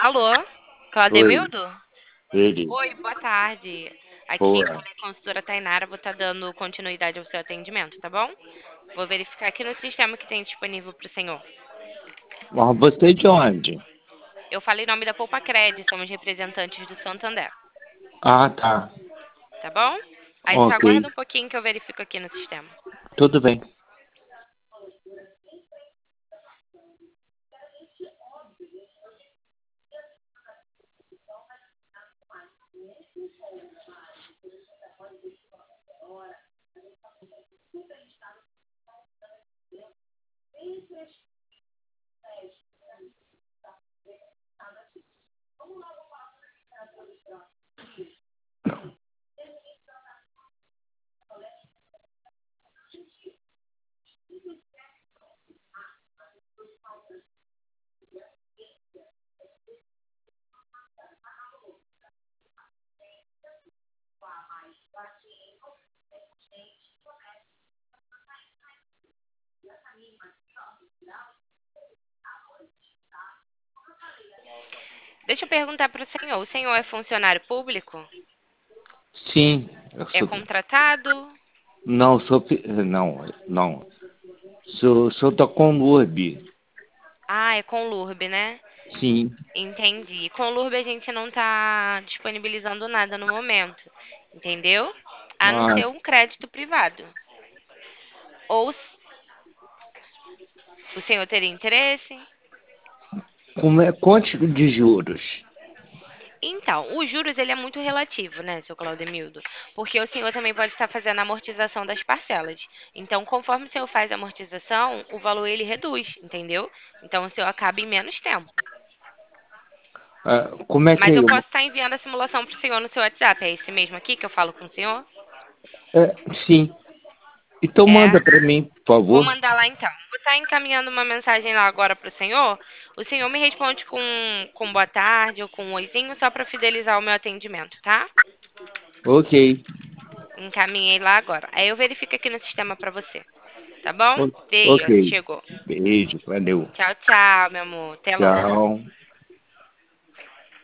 Alô, Oi, Claudemildo? ele. Oi, boa tarde. Aqui Boa. fala a consultora Tainara, vou estar dando continuidade ao seu atendimento, tá bom? Vou verificar aqui no sistema que tem disponível para o senhor. Mas você é de onde? Eu falei em nome da Poupa Cred, somos representantes do Santander, Ah, tá. tá bom? Aí só Ok, aguarda um pouquinho que eu verifico aqui no sistema. tudo bem. Deixa eu perguntar para o senhor é funcionário público? Sim, eu É sou. contratado? Não, sou. Não, não. Sou da Conlurb. Ah, é com Lurb, né? Sim, Entendi. Com Lurb a gente não tá disponibilizando nada no momento, entendeu? A não ser mas um crédito privado. Ou o senhor teria interesse? como é quanto de juros? Então, os juros ele é muito relativo, né, seu Claudemildo? Porque o senhor também pode estar fazendo a amortização das parcelas. Então, conforme o senhor faz a amortização, o valor ele reduz, entendeu? Então, o senhor acaba em menos tempo. Como é que Mas é? eu posso estar enviando a simulação para o senhor no seu WhatsApp. É esse mesmo aqui que eu falo com o senhor? Sim. Então É. manda para mim, por Vou favor. mandar lá então. Vou estar encaminhando uma mensagem lá agora para o senhor. O senhor me responde com boa tarde ou com um oizinho só para fidelizar o meu atendimento, tá? Ok. Encaminhei lá agora. Aí eu verifico aqui no sistema para você, tá bom? O- Ok. Beijo, chegou. Beijo, valeu. Tchau, tchau, meu amor. Até logo. Tchau.